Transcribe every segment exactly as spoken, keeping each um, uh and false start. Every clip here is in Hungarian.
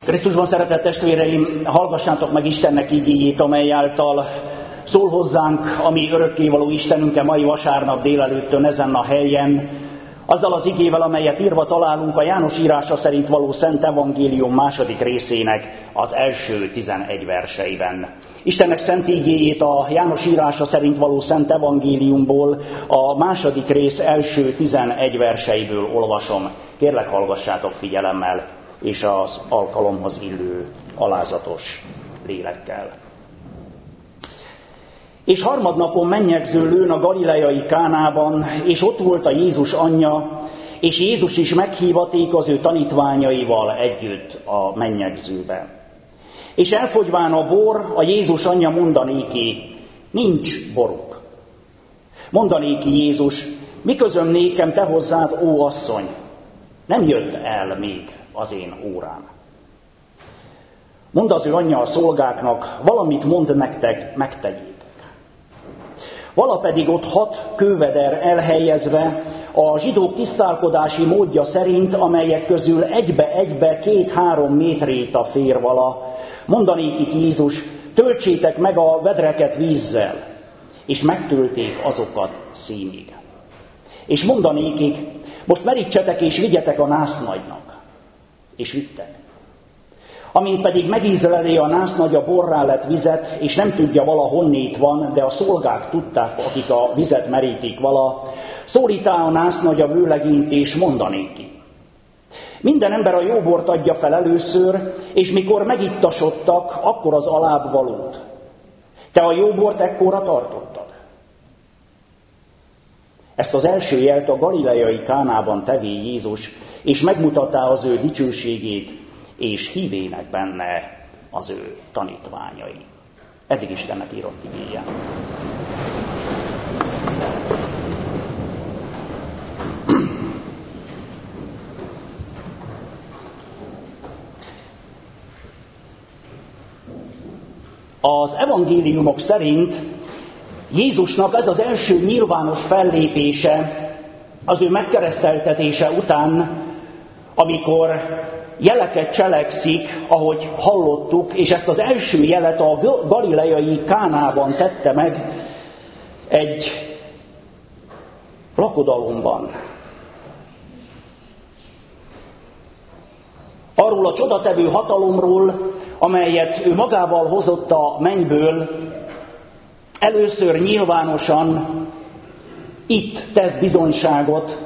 Krisztusban szeretett testvéreim, hallgassátok meg Istennek igéjét, amely által szól hozzánk a mi örökkévaló Istenünkkel mai vasárnap délelőttön ezen a helyen, azzal az igével, amelyet írva találunk a János írása szerint való Szent Evangélium második részének az első tizenegy verseiben. Istennek szent igéjét a János írása szerint való Szent Evangéliumból a második rész első tizenegy verseiből olvasom. Kérlek, hallgassátok figyelemmel, és az alkalomhoz illő alázatos lélekkel. És harmadnapon mennyegző lőn a galileai Kánában, és ott volt a Jézus anyja, és Jézus is meghívaték az ő tanítványaival együtt a mennyegzőbe. És elfogyván a bor, a Jézus anyja mondanéki, nincs boruk. Mondanéki Jézus, mi közöm nékem te hozzád, ó asszony, nem jött el még az én órám. Mondd az ő anyja a szolgáknak, valamit mond nektek, megtegyétek. Vala pedig ott hat kőveder elhelyezve, a zsidók tisztálkodási módja szerint, amelyek közül egybe-egybe két-három métréta fér vala, mondanékik Jézus, töltsétek meg a vedreket vízzel, és megtölték azokat színig. És mondanékik, most merítsetek és vigyetek a násznagynak. És vittek. Amint pedig megízleli a násznagy a borrá lett vizet, és nem tudja vala honnét van, de a szolgák tudták, akik a vizet merítik vala, szólítá a násznagy a vőlegényt, és mondanéki. Minden ember a jó bort adja fel először, és mikor megittasodtak, akkor az alább valót. Te a jó bort ekkora tartottad. Ezt az első jelt a galileai Kánában tevé Jézus, és megmutatta az ő dicsőségét, és hívének benne az ő tanítványai. Eddig Istennek írott igéje. Az evangéliumok szerint Jézusnak ez az első nyilvános fellépése az ő megkereszteltetése után, amikor jeleket cselekszik, ahogy hallottuk, és ezt az első jelet a galileai Kánában tette meg egy lakodalomban. Arról a csodatevő hatalomról, amelyet ő magával hozott a mennyből, először nyilvánosan itt tesz bizonyságot,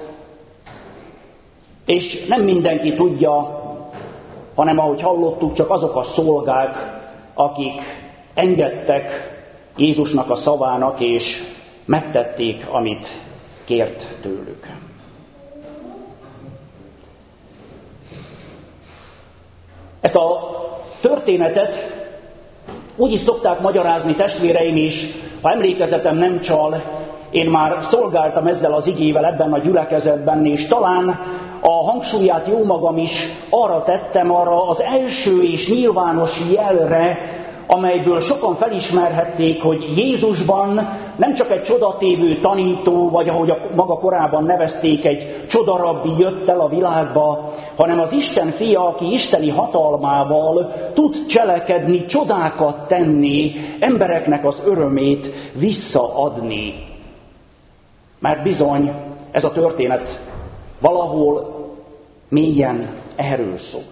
és nem mindenki tudja, hanem ahogy hallottuk, csak azok a szolgák, akik engedtek Jézusnak a szavának, és megtették, amit kért tőlük. Ezt a történetet úgy is szokták magyarázni testvéreim is, ha emlékezetem nem csal, én már szolgáltam ezzel az igével ebben a gyülekezetben, és talán a hangsúlyát jó magam is arra tettem, arra az első és nyilvános jelre, amelyből sokan felismerhették, hogy Jézusban nem csak egy csodatévő tanító, vagy ahogy a maga korában nevezték, egy csodarabbi jött el a világba, hanem az Isten fia, aki isteni hatalmával tud cselekedni, csodákat tenni, embereknek az örömét visszaadni. Mert bizony ez a történet valahol mélyen erről szól.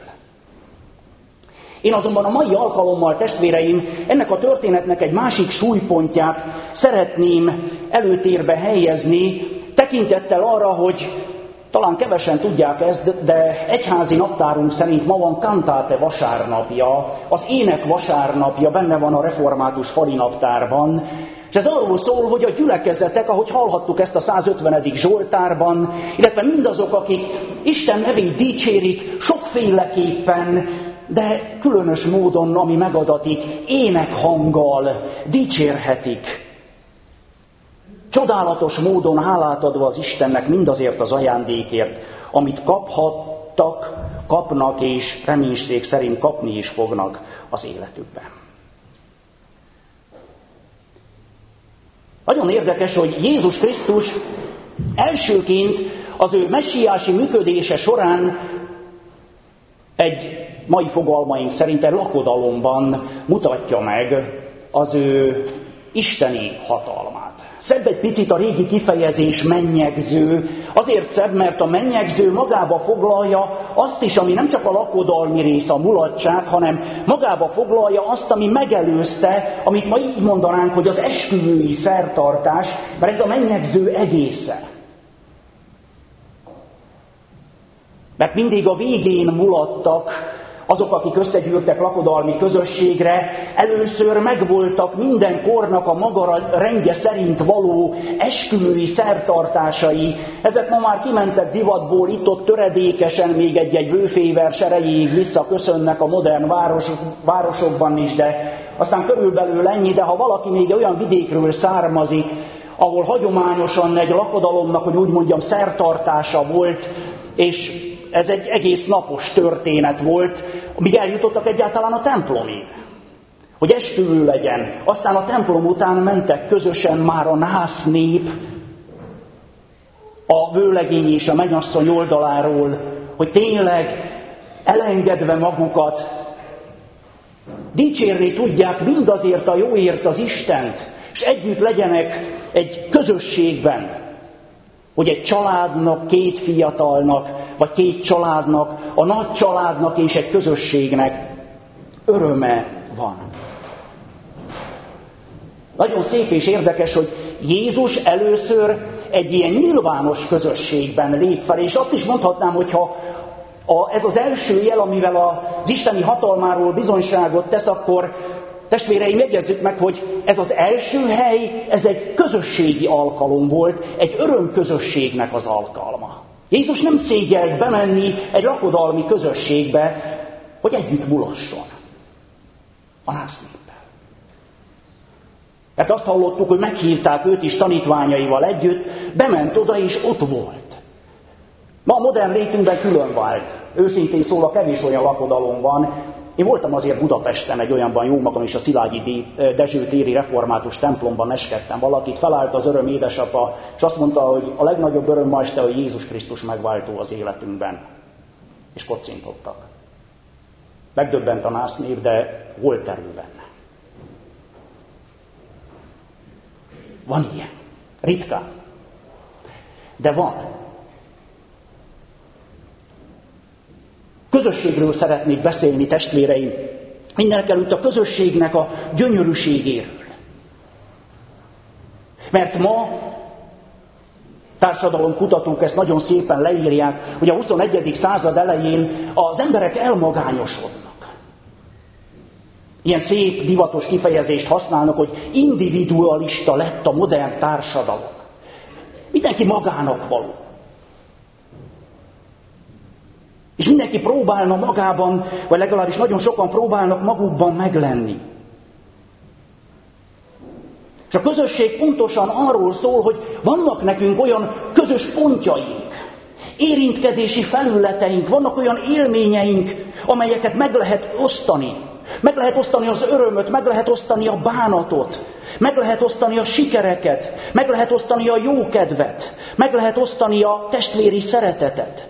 Én azonban a mai alkalommal, testvéreim, ennek a történetnek egy másik súlypontját szeretném előtérbe helyezni, tekintettel arra, hogy talán kevesen tudják ezt, de egyházi naptárunk szerint ma van Cantate vasárnapja, az ének vasárnapja, benne van a református fali naptárban, és ez arról szól, hogy a gyülekezetek, ahogy hallhattuk ezt a százötvenedik Zsoltárban, illetve mindazok, akik Isten nevét dicsérik sokféleképpen, de különös módon, ami megadatik, énekhanggal dicsérhetik. Csodálatos módon hálát adva az Istennek mindazért az ajándékért, amit kaphattak, kapnak és reménység szerint kapni is fognak az életükben. Nagyon érdekes, hogy Jézus Krisztus elsőként az ő messiási működése során egy mai fogalmaink szerint egy lakodalomban mutatja meg az ő isteni hatalmát. Szebb egy picit a régi kifejezés mennyegző, azért szebb, mert a mennyegző magába foglalja azt is, ami nem csak a lakodalmi rész, a mulatság, hanem magába foglalja azt, ami megelőzte, amit ma így mondanánk, hogy az esküvői szertartás, mert ez a mennyegző egésze. Mert mindig a végén mulattak azok, akik összegyűltek lakodalmi közösségre, először megvoltak minden kornak a maga rendje szerint való esküvői szertartásai. Ezek ma már kimentek divatból, itt-ott töredékesen, még egy-egy vőfévers erejéig visszaköszönnek a modern város, városokban is, de aztán körülbelül ennyi, de ha valaki még olyan vidékről származik, ahol hagyományosan egy lakodalomnak, hogy úgy mondjam, szertartása volt, és ez egy egész napos történet volt, amíg eljutottak egyáltalán a templomig. Hogy esküvő legyen. Aztán a templom után mentek közösen már a nász nép a vőlegény és a mennyasszony oldaláról, hogy tényleg elengedve magukat dicsérni tudják mindazért a jóért az Istent, és együtt legyenek egy közösségben. Hogy egy családnak, két fiatalnak, vagy két családnak, a nagy családnak és egy közösségnek öröme van. Nagyon szép és érdekes, hogy Jézus először egy ilyen nyilvános közösségben lép fel, és azt is mondhatnám, hogyha a, ez az első jel, amivel az isteni hatalmáról bizonyságot tesz, akkor testvéreim, jegyezzük meg, hogy ez az első hely, ez egy közösségi alkalom volt, egy örömközösségnek az alkalma. Jézus nem szégyelt bemenni egy lakodalmi közösségbe, hogy együtt mulasson a násznéppel. Mert azt hallottuk, hogy meghívták őt is tanítványaival együtt, bement oda és ott volt. Ma a modern létünkben külön vált. Őszintén szólva kevés olyan lakodalom van. Én voltam azért Budapesten egy olyanban jó magam is, a Szilágyi Dezső téri református templomban eskedtem valakit, felállt az öröm édesapa, és azt mondta, hogy a legnagyobb öröm ma este, hogy Jézus Krisztus megváltó az életünkben. És kocintottak. Megdöbbent a násznép, de volt erő benne. Van ilyen. Ritkán. De van. Közösségről szeretnék beszélni, testvéreim. Mindenekelőtt a közösségnek a gyönyörűségéről. Mert ma társadalomkutatók ezt nagyon szépen leírják, hogy a huszonegyedik század elején az emberek elmagányosodnak. Ilyen szép, divatos kifejezést használnak, hogy individualista lett a modern társadalom. Mindenki magának való. És mindenki próbálna magában, vagy legalábbis nagyon sokan próbálnak magukban meglenni. És a közösség pontosan arról szól, hogy vannak nekünk olyan közös pontjaink, érintkezési felületeink, vannak olyan élményeink, amelyeket meg lehet osztani. Meg lehet osztani az örömöt, meg lehet osztani a bánatot, meg lehet osztani a sikereket, meg lehet osztani a jókedvet, meg lehet osztani a testvéri szeretetet.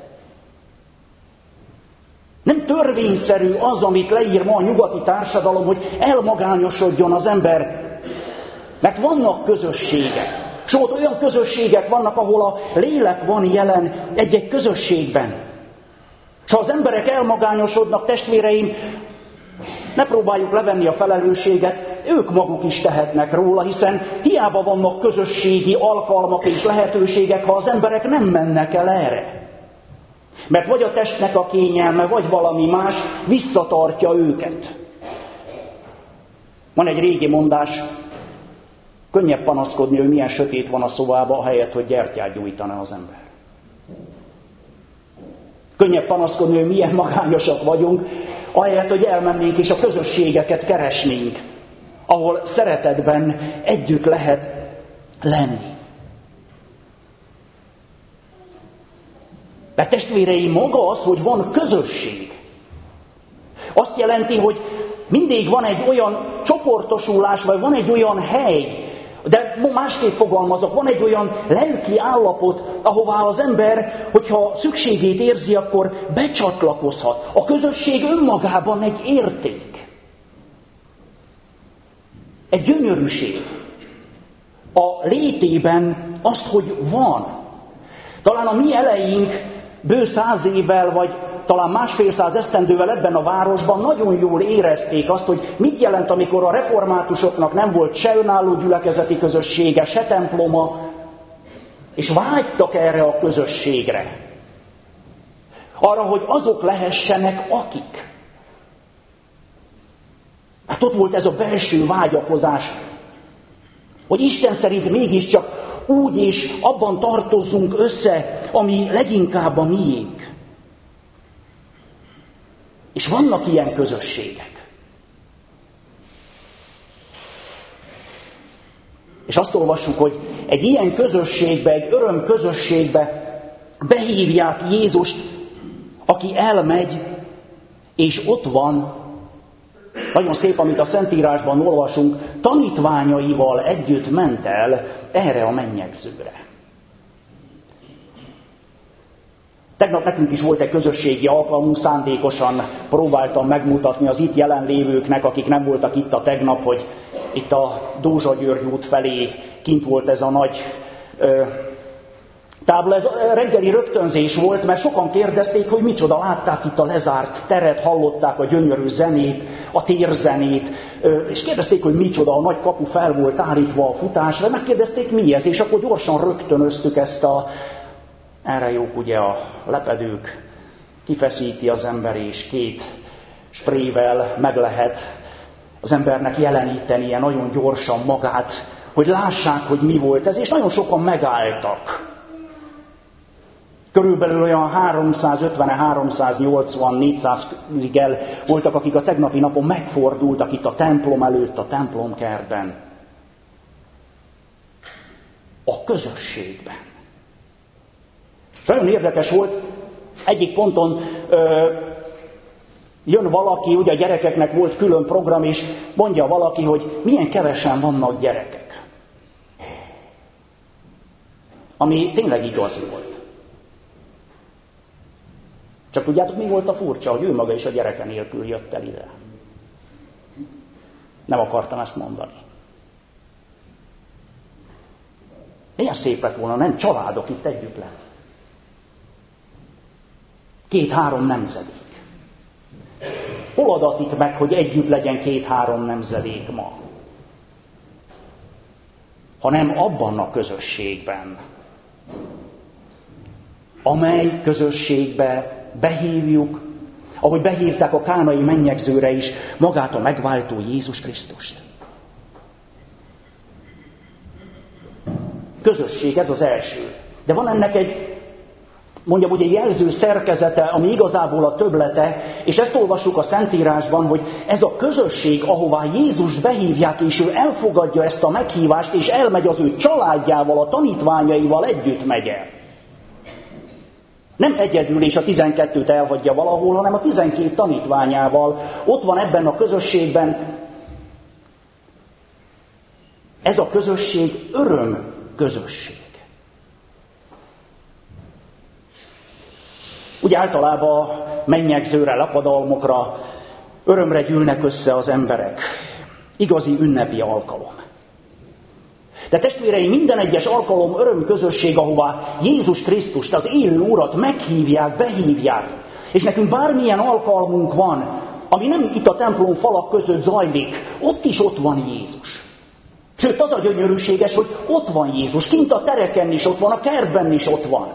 Nem törvényszerű az, amit leír ma a nyugati társadalom, hogy elmagányosodjon az ember. Mert vannak közösségek. Sőt, olyan közösségek vannak, ahol a lélek van jelen egy-egy közösségben. És ha az emberek elmagányosodnak, testvéreim, ne próbáljuk levenni a felelősséget, ők maguk is tehetnek róla, hiszen hiába vannak közösségi alkalmak és lehetőségek, ha az emberek nem mennek el erre. Mert vagy a testnek a kényelme, vagy valami más visszatartja őket. Van egy régi mondás, könnyebb panaszkodni, hogy milyen sötét van a szobában, ahelyett, hogy gyertyát gyújtana az ember. Könnyebb panaszkodni, hogy milyen magányosak vagyunk, ahelyett, hogy elmennénk és a közösségeket keresnénk, ahol szeretetben együtt lehet lenni. De testvéreim, maga az, hogy van közösség, azt jelenti, hogy mindig van egy olyan csoportosulás, vagy van egy olyan hely, De másképp fogalmazok, van egy olyan lelki állapot, ahová az ember, hogyha szükségét érzi, akkor becsatlakozhat. A közösség önmagában egy érték. Egy gyönyörűség. A létében azt, hogy van. Talán a mi eleink bő száz évvel, vagy talán másfél száz esztendővel ebben a városban nagyon jól érezték azt, hogy mit jelent, amikor a reformátusoknak nem volt se önálló gyülekezeti közössége, se temploma, és vágytak erre a közösségre. Arra, hogy azok lehessenek akik. Hát ott volt ez a belső vágyakozás, hogy Isten szerint mégiscsak úgy és abban tartozzunk össze, ami leginkább a miénk. És vannak ilyen közösségek. És azt olvassuk, hogy egy ilyen közösségbe, egy öröm közösségbe behívják Jézust, aki elmegy, és ott van, nagyon szép, amit a Szentírásban olvasunk, tanítványaival együtt ment el erre a mennyegzőre. Tegnap nekünk is volt egy közösségi alkalmunk, szándékosan próbáltam megmutatni az itt jelenlévőknek, akik nem voltak itt a tegnap, hogy itt a Dózsa György út felé kint volt ez a nagy ö, tábla. Ez reggeli rögtönzés volt, mert sokan kérdezték, hogy micsoda, látták itt a lezárt teret, hallották a gyönyörű zenét, a térzenét, ö, és kérdezték, hogy micsoda, a nagy kapu fel volt állítva a futásra, megkérdezték, mi ez, és akkor gyorsan rögtönöztük ezt a erre jók ugye a lepedők, kifeszíti az ember, és két sprével meg lehet az embernek jelenítenie nagyon gyorsan magát, hogy lássák, hogy mi volt ez, és nagyon sokan megálltak. Körülbelül olyan háromszázötven, háromszáznyolcvan, négyszázig el voltak, akik a tegnapi napon megfordultak itt a templom előtt, a templomkertben. A közösségben. És nagyon érdekes volt, egyik ponton ö, jön valaki, ugye a gyerekeknek volt külön program, és mondja valaki, hogy milyen kevesen vannak gyerekek. Ami tényleg igaz volt. Csak tudjátok, mi volt a furcsa, hogy ő maga is a gyereke nélkül jött el ide. Nem akartam ezt mondani. Milyen szép lett volna, nem családok itt együtt lenni. Két-három nemzedék. Hol adatik meg, hogy együtt legyen két-három nemzedék ma? Hanem abban a közösségben, amely közösségbe behívjuk, ahogy behívták a kánai mennyegzőre is, magát a megváltó Jézus Krisztust. Közösség, ez az első. De van ennek egy, mondjam, hogy egy jelző szerkezete, ami igazából a többlete, és ezt olvassuk a Szentírásban, hogy ez a közösség, ahová Jézust behívják, és ő elfogadja ezt a meghívást, és elmegy az ő családjával, a tanítványaival együtt megy el. Nem egyedül és a tizenkettőt elhagyja valahol, hanem a tizenkét tanítványával ott van ebben a közösségben. Ez a közösség öröm közösség. Úgy általában mennyegzőre, lakodalmokra, örömre gyűlnek össze az emberek. Igazi ünnepi alkalom. De testvéreim, minden egyes alkalom örömközösség, ahová Jézus Krisztust, az élő Urat meghívják, behívják. És nekünk bármilyen alkalmunk van, ami nem itt a templom falak között zajlik, ott is ott van Jézus. Sőt, az a gyönyörűséges, hogy ott van Jézus, kint a tereken is ott van, a kertben is ott van.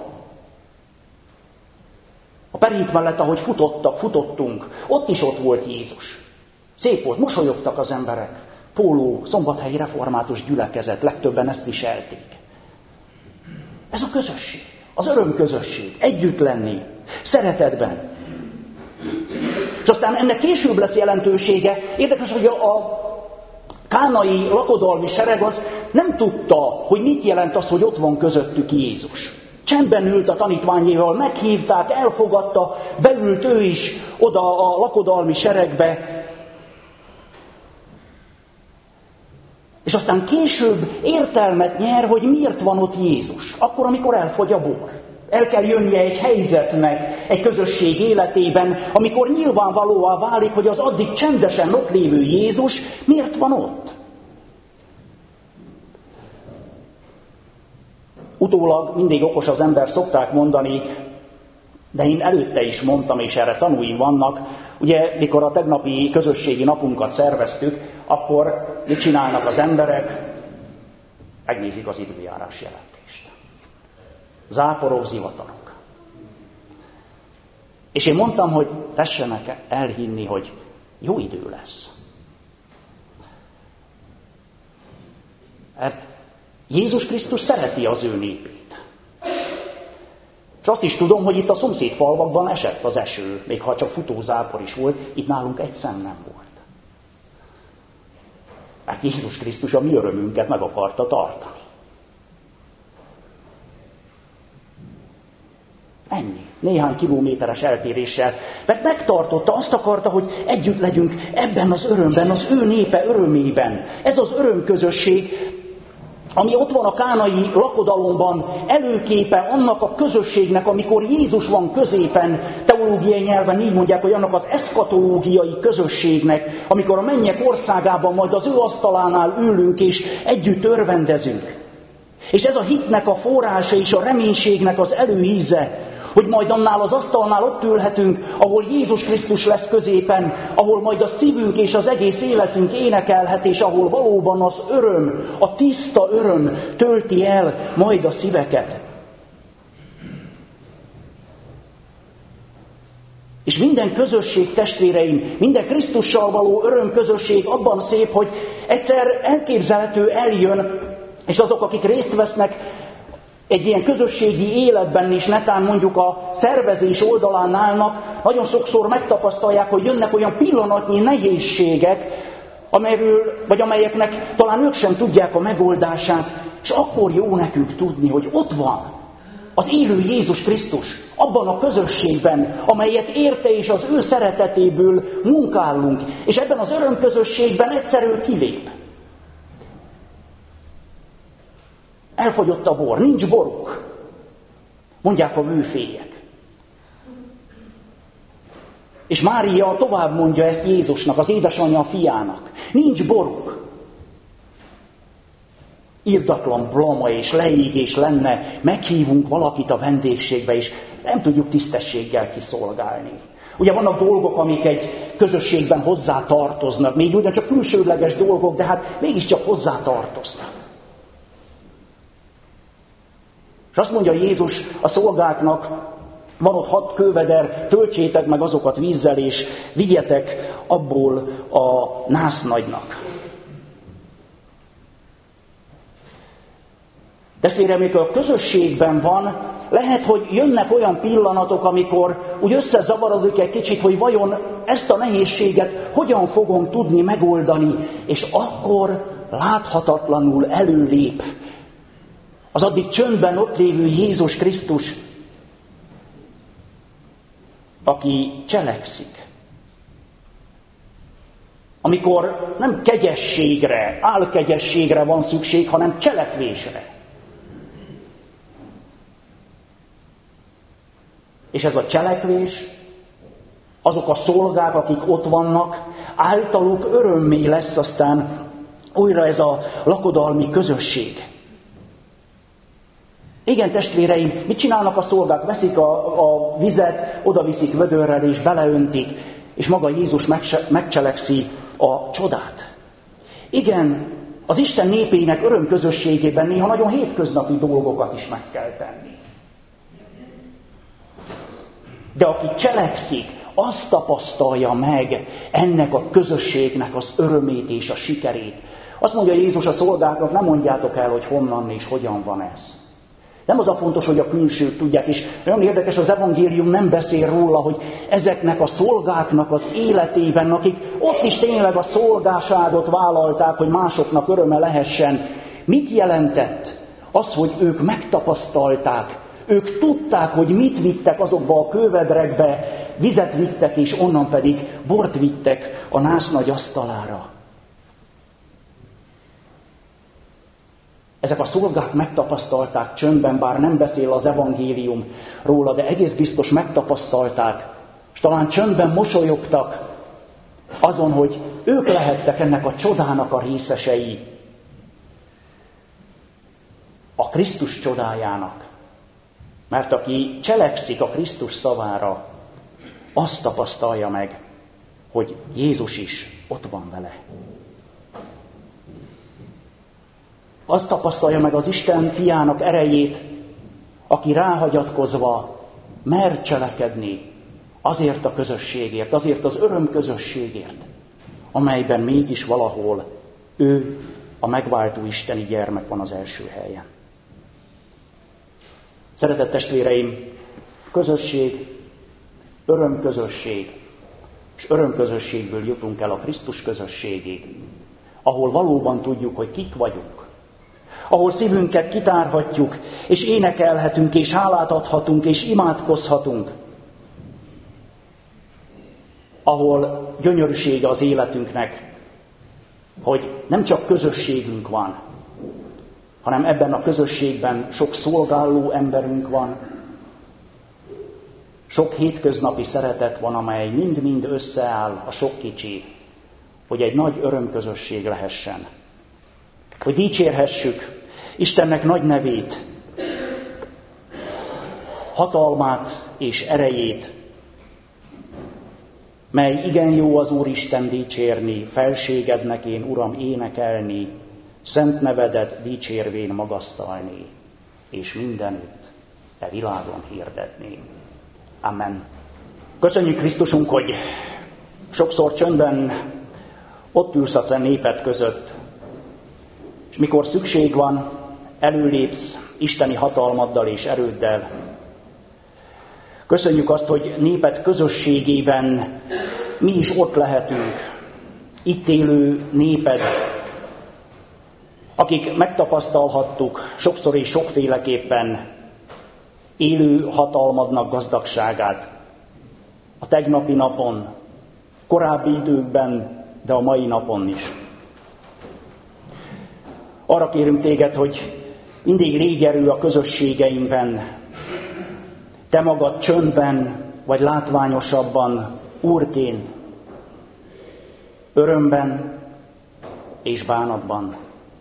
A perint mellett, ahogy futottak, futottunk, ott is ott volt Jézus. Szép volt, mosolyogtak az emberek. Póló, szombathelyi református gyülekezet, legtöbben ezt viselték. Ez a közösség, az örömközösség, együtt lenni, szeretetben. És aztán ennek később lesz jelentősége. Érdekes, hogy a, a kánai lakodalmi sereg az nem tudta, hogy mit jelent az, hogy ott van közöttük Jézus. Csendben ült a tanítványéval, meghívták, elfogadta, beült ő is oda a lakodalmi seregbe. És aztán később értelmet nyer, hogy miért van ott Jézus. Akkor, amikor elfogy a bor. El kell jönnie egy helyzetnek, egy közösség életében, amikor nyilvánvalóvá válik, hogy az addig csendesen ott lévő Jézus miért van ott. Utólag mindig okos az ember, szokták mondani, de én előtte is mondtam, és erre tanúim vannak. Ugye, mikor a tegnapi közösségi napunkat szerveztük, akkor mit csinálnak az emberek? Megnézik az időjárás jelentést. Záporok, zivatarok. És én mondtam, hogy tessenek elhinni, hogy jó idő lesz. Mert Jézus Krisztus szereti az ő népét. És azt is tudom, hogy itt a szomszédfalvakban esett az eső, még ha csak futózápor is volt, itt nálunk egy szem nem volt. Mert Jézus Krisztus a mi örömünket meg akarta tartani. Ennyi. Néhány kilométeres eltéréssel. Mert megtartotta, azt akarta, hogy együtt legyünk ebben az örömben, az ő népe örömében. Ez az örömközösség, ami ott van a kánai lakodalomban, előképe annak a közösségnek, amikor Jézus van középen, teológiai nyelven így mondják, hogy annak az eszkatológiai közösségnek, amikor a mennyek országában majd az ő asztalánál ülünk és együtt örvendezünk. És ez a hitnek a forrása és a reménységnek az előíze, hogy majd annál az asztalnál ott ülhetünk, ahol Jézus Krisztus lesz középen, ahol majd a szívünk és az egész életünk énekelhet, és ahol valóban az öröm, a tiszta öröm tölti el majd a szíveket. És minden közösség, testvéreim, minden Krisztussal való örömközösség abban szép, hogy egyszer elképzelhető eljön, és azok, akik részt vesznek egy ilyen közösségi életben is, netán mondjuk a szervezés oldalán állnak, nagyon sokszor megtapasztalják, hogy jönnek olyan pillanatnyi nehézségek, amelyről, vagy amelyeknek talán ők sem tudják a megoldását, és akkor jó nekünk tudni, hogy ott van az élő Jézus Krisztus, abban a közösségben, amelyet érte és az ő szeretetéből munkálunk, és ebben az örömközösségben egyszerűen kilép. Elfogyott a bor, nincs boruk, mondják a vőfélyek. És Mária tovább mondja ezt Jézusnak, az édesanyja a fiának. Nincs boruk. Irdatlan blama és leégés lenne, meghívunk valakit a vendégségbe, és nem tudjuk tisztességgel kiszolgálni. Ugye vannak dolgok, amik egy közösségben hozzá tartoznak, még ugyancsak külsődleges dolgok, de hát mégiscsak hozzá tartoznak. És azt mondja Jézus a szolgáknak, van ott hat kőveder, töltsétek meg azokat vízzel, és vigyetek abból a násznagynak. Testvérem, amikor a közösségben van, lehet, hogy jönnek olyan pillanatok, amikor úgy összezavarodik egy kicsit, hogy vajon ezt a nehézséget hogyan fogom tudni megoldani, és akkor láthatatlanul előlép az addig csöndben ott lévő Jézus Krisztus, aki cselekszik. Amikor nem kegyességre, álkegyességre van szükség, hanem cselekvésre. És ez a cselekvés, azok a szolgák, akik ott vannak, általuk örömmé lesz aztán újra ez a lakodalmi közösség. Igen, testvéreim, mit csinálnak a szolgák? Veszik a, a vizet, odaviszik vödörrel és beleöntik, és maga Jézus megcselekszi a csodát. Igen, az Isten népének örömközösségében néha nagyon hétköznapi dolgokat is meg kell tenni. De aki cselekszik, azt tapasztalja meg ennek a közösségnek az örömét és a sikerét. Azt mondja Jézus a szolgáknak, nem mondjátok el, hogy honnan és hogyan van ez. Nem az a fontos, hogy a külsők tudják, és nagyon érdekes, az evangélium nem beszél róla, hogy ezeknek a szolgáknak az életében, akik ott is tényleg a szolgáságot vállalták, hogy másoknak öröme lehessen, mit jelentett az, hogy ők megtapasztalták, ők tudták, hogy mit vittek azokba a kővedrekbe, vizet vittek, és onnan pedig bort vittek a nász nagy asztalára. Ezek a szolgák megtapasztalták csöndben, bár nem beszél az evangélium róla, de egész biztos megtapasztalták, és talán csöndben mosolyogtak azon, hogy ők lehettek ennek a csodának a részesei, a Krisztus csodájának. Mert aki cselekszik a Krisztus szavára, azt tapasztalja meg, hogy Jézus is ott van vele. Azt tapasztalja meg az Isten fiának erejét, aki ráhagyatkozva mer cselekedni azért a közösségért, azért az örömközösségért, amelyben mégis valahol ő, a megváltó isteni gyermek van az első helyen. Szeretett testvéreim, közösség, örömközösség, és örömközösségből jutunk el a Krisztus közösségig, ahol valóban tudjuk, hogy kik vagyunk, ahol szívünket kitárhatjuk, és énekelhetünk, és hálát adhatunk, és imádkozhatunk, ahol gyönyörűsége az életünknek, hogy nem csak közösségünk van, hanem ebben a közösségben sok szolgáló emberünk van, sok hétköznapi szeretet van, amely mind-mind összeáll a sok kicsi, hogy egy nagy örömközösség lehessen. Hogy dicsérhessük Istennek nagy nevét, hatalmát és erejét, mely igen jó az Úristen dicsérni, felségednek én, Uram, énekelni, szent nevedet dicsérvén magasztalni, és mindenütt e világon hirdetni. Amen. Köszönjük Krisztusunk, hogy sokszor csöndben ott ülsz a néped között, és mikor szükség van, előlépsz isteni hatalmaddal és erőddel. Köszönjük azt, hogy néped közösségében mi is ott lehetünk, itt élő néped, akik megtapasztalhattuk sokszor és sokféleképpen élő hatalmadnak gazdagságát a tegnapi napon, korábbi időkben, de a mai napon is. Arra kérünk téged, hogy mindig légy erő a közösségeinkben, te magad csöndben, vagy látványosabban, Úrként, örömben és bánatban.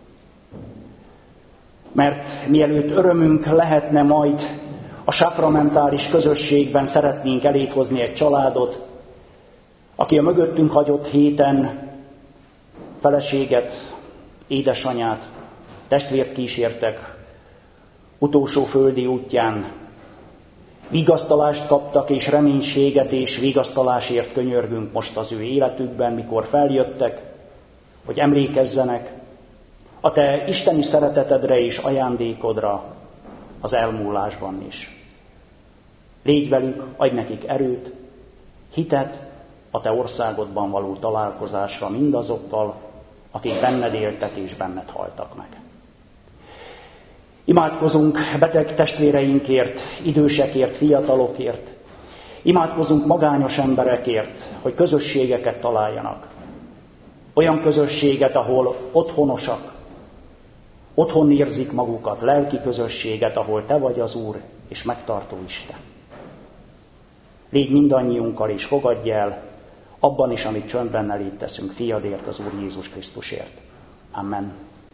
Mert mielőtt örömünk lehetne majd a sakramentális közösségben, szeretnénk elét hozni egy családot, aki a mögöttünk hagyott héten feleséget, édesanyát, testvért kísértek utolsó földi útján, vigasztalást kaptak, és reménységet és vigasztalásért könyörgünk most az ő életükben, mikor feljöttek, hogy emlékezzenek a te isteni szeretetedre és ajándékodra az elmúlásban is. Légy velük, adj nekik erőt, hitet a te országodban való találkozásra mindazokkal, akik benned éltek és benned haltak meg. Imádkozunk beteg testvéreinkért, idősekért, fiatalokért. Imádkozunk magányos emberekért, hogy közösségeket találjanak. Olyan közösséget, ahol otthonosak, otthon érzik magukat, lelki közösséget, ahol te vagy az Úr és megtartó Isten. Légy mindannyiunkkal és fogadj el abban is, amit csöndben eléd teszünk, fiadért, az Úr Jézus Krisztusért. Amen.